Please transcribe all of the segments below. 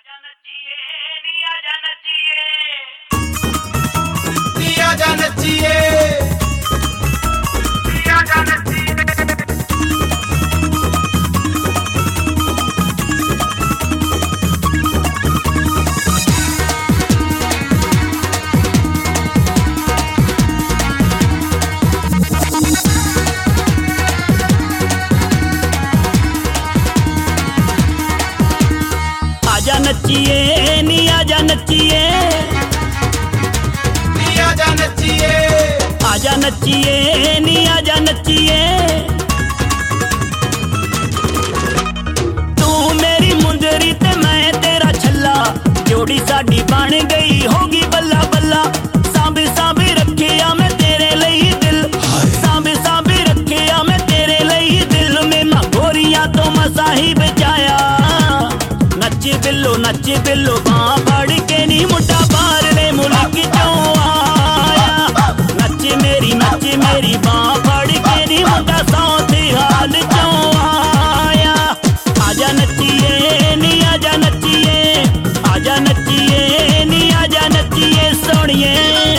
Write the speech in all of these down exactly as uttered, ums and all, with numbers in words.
आजा नचिए नी आजा नचिए नी आजा नचिए नी आजा नचिए आजा नचिए नी आजा नचिए नी आजा नचिए आजा नचिए नी आजा नचिए तू मेरी मुंदरी ते मैं तेरा छल्ला जोड़ी साडी बन गई होगी बल्ला बल्ला सांभी सांभी रखिया मैं तेरे लिए दिल सांभी सांभी रखिया मैं तेरे लिए दिल में मैं गोरियां तो मसा ही बचाया नच बिल्लो नच बिल्लो बां फड़ के नी मुंडा बाहर ले मुल्क चों आया नच मेरी नच मेरी बां फड़ के नी मुंडा सौंधी हाल चों आया आजा नचिए नी आजा नचिए आजा नचिए नी आजा नचिए सोनिए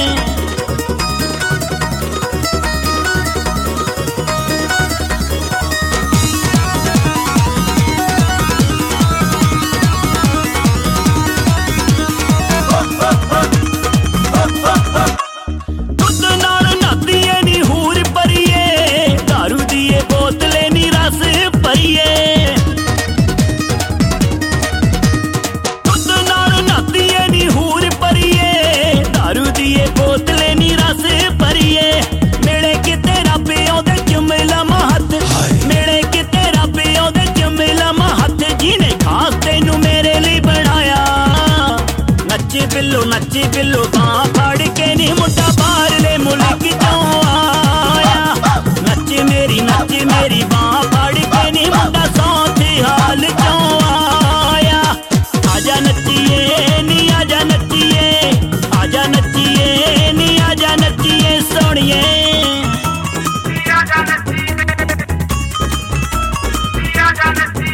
बिल्लो नची बिल्लो बां फड़ के नी मुंडा बाहर ले मुल्क चों आया नच मेरी नच मेरी बां फड़ के नी मुंडा सौंधी हाल चों आया आजा नचिए नी आजा नचिए आजा नचिए नी आजा नचिए सोनिए नी आजा नचिए नी आजा नचिए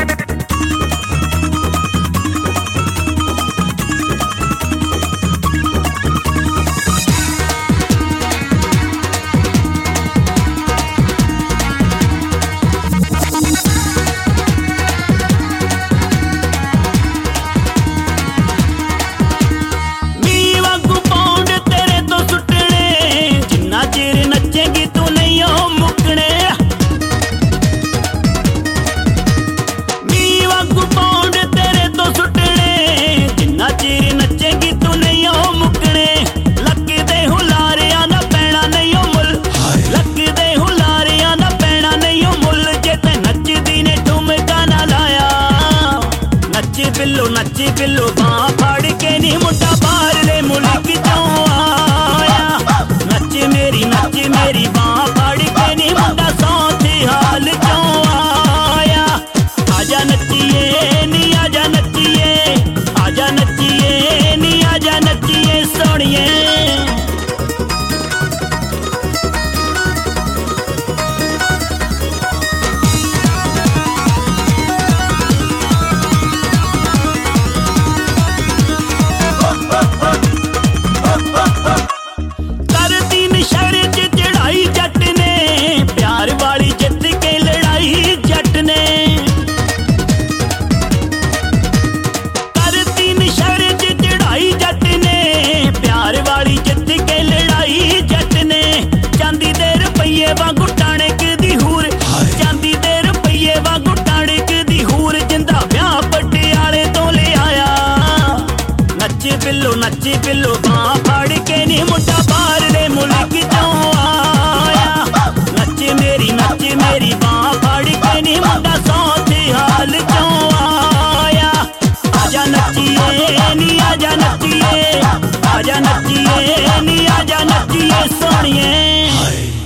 बिल्लो नच बिल्लो बां फड़ के नी मुंडा बाहर ले मुल्क चों आया नच मेरी नच मेरी बां फड़ के नी मुंडा सौंधी हाल चों आया आजा नचिए नी आजा नचिए आजा नचिए नी आजा नचिए सोनिए वांगू टाणिक दी हूर चांदी दे रुपये वांगू टाणिक दी हूर जिंदा ब्याह पटियाले तो ले आया नच बिल्लो नच बिल्लो बां फड़ के नी मुंडा बाहर ले मुल्क चों आया नच मेरी नच मेरी बां फड़ के नी मुंडा सौंधी हाल चों आया आजा नचिए नी आजा नचिए आजा नचिए नी आजा नचिए सोनिए।